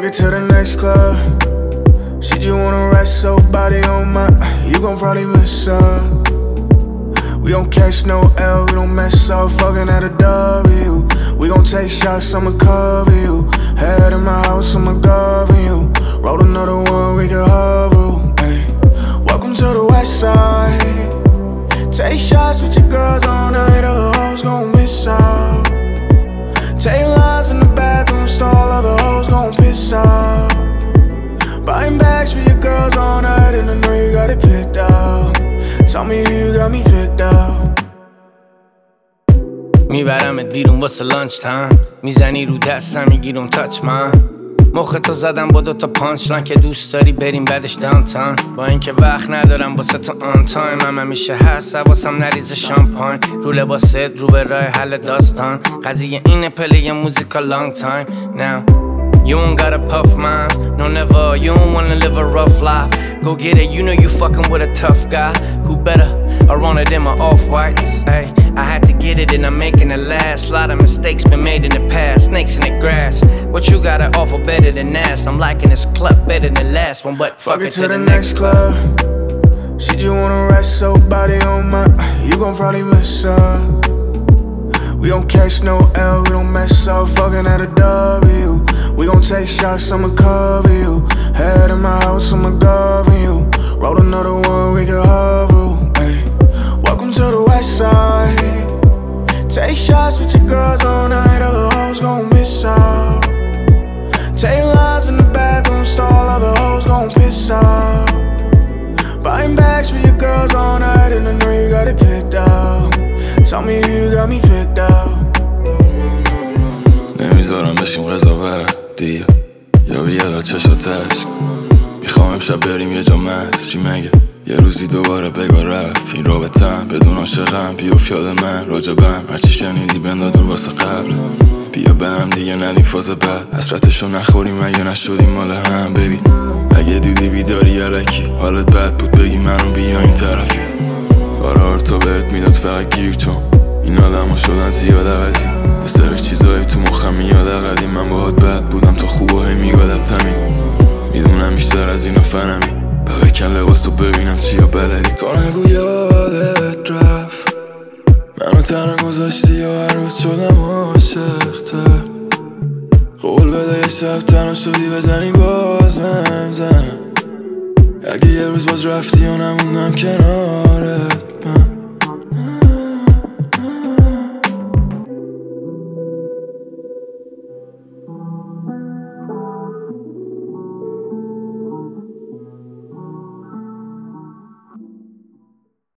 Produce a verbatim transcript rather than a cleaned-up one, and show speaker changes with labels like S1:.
S1: it to the next club. She just wanna rest, so body on my. You gon' probably miss her. We don't catch no L, we don't mess up, fucking at a W. We gon' take shots, I'ma cover you. Head in my house, I'ma govern you. Roll another one, we can hover. Ay. Welcome to the west side. Take shots with your girls all night, other hoes gon' miss out. Take lines in the bathroom stall, other hoes gon' piss out. Buying bags for your girls all night, and I know you got it picked out. Tell me you got me picked out.
S2: میبرمت بیرون واسه لانچ تایم. میزنی رو دستم میگی don't touch من. مختو زدم با دوتا پانچ لان که دوست داری بریم بعدش دانتان. با اینکه وقت ندارم واسه تو آن تایم. هم همیشه هست واسم نریز شامپاین. رو لباست رو به راه حل داستان. قضیه اینه پلی موزیکا لانگ تایم. Now you don't gotta puff mine, no never, you don't wanna live a rough life. Go get it, you know you fucking with a tough guy. Who better, I run it in my off-whites. Ay, I had to get it and I'm making it last. Lot of mistakes been made in the past, snakes in the grass. What you gotta offer better than that? I'm liking this club better than the last one, but fuck, fuck it to, to the, the next club.
S1: She just wanna rest, so body on my. You gon' probably miss her. We don't catch no L, we don't mess up, fucking at a W. We gon' take shots, I'ma cover you. Head in my house, I'ma govern you. Roll another one, we can hover. Ay. Welcome to the west side. Take shots with your girls all night, other hoes gon' miss out. Take lines in the bathroom stall, other hoes gon' piss out. Buying bags for your girls all night, and I know you got it picked out. Tell me you got me picked out.
S3: نمیذارم بشیم قضاوت دیگه یا بیاد چشاتش. میخوام امشب بریم یه جا مکس. چی مگه یه روزی دوباره بگاه رفت این رابطم بدون عاشقم. بیوف یاد من راجبم هرچی شنیدی بندادون واسه قبل. بیا به هم دیگه ندیم فاز بعد. حسرتشو نخوریم اگه نشدیم مال هم ببین. اگه دیدی بیداری علکی حالت بد بود بگی منو بیا این طرفی. قرار تو بهت میداد فقط گیر چون این آدم ها شدن زیاد عوضی. یه سر چیزایی تو مخم میاد قدیم. من باهات بد بودم تا خوب و هی میگادتمی. میدونم بیشتر از اینا فنمی. ببکن لباس رو ببینم چیا بلدی. تو نگو یادت رفت منو تنها گذاشتی و هر روز شدم عاشق‌تر. قول بده یه شب تنها شدی بزنی باز من زنم. اگه یه روز باز رفتی و نموندم کنارت